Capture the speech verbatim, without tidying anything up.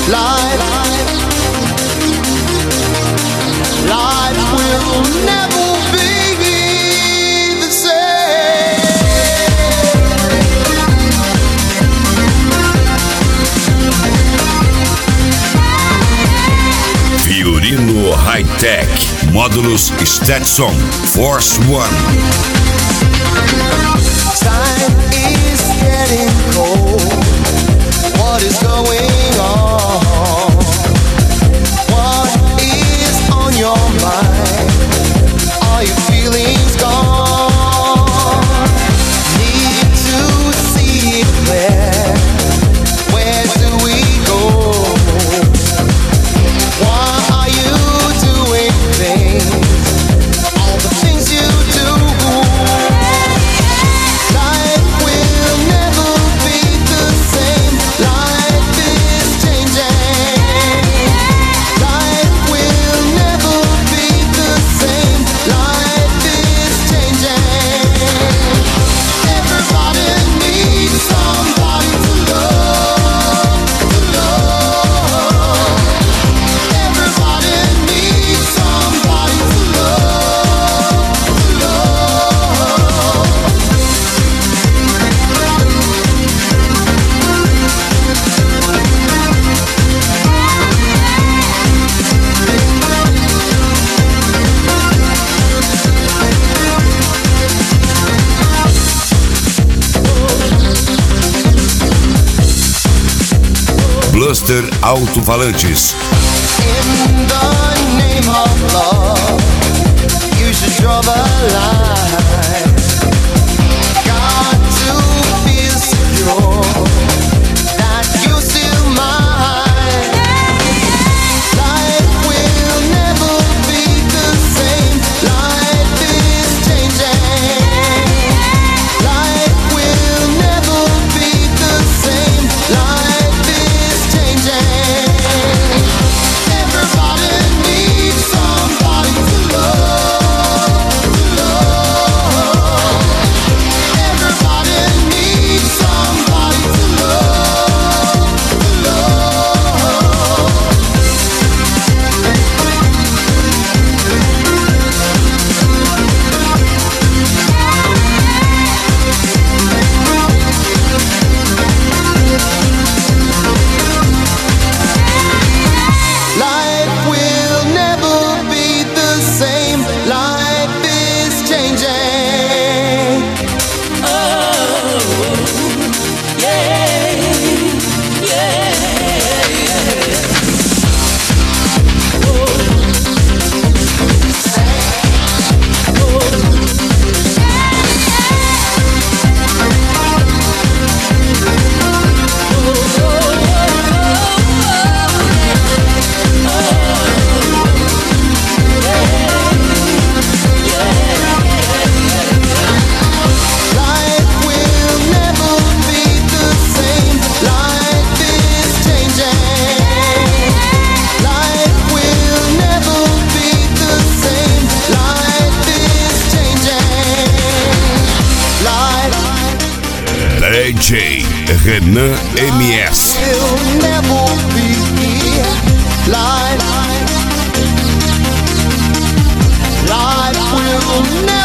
Life, life will never be the same. Fiorino High Tech, módulos Stetson Force One. Time is getting cold. What is going on? What is on your mind? Are your feelings gone? Need to see it clear. Where do we go? Why are you doing things? All the things you do. Life will never be the same. Life is changing. Life will never be the same. Life is changing. Everybody needs somebody to love, to love. Everybody needs somebody to love, to love. Bluster Alto-Falantes. In the name of love, you should draw the line. Got to feel secure that you're still mine. Life will never be the same. Life is changing. Life will never be the same. Life is changing. Everybody needs somebody to love, to love. Everybody needs somebody to love, to love. Life will never be the same. Life is changing. Oh, yeah, yeah, yeah. Life will never be the same. Life is changing. Life will never be the same. Life is changing. Life D J Renan M S. will never be. Life, life will never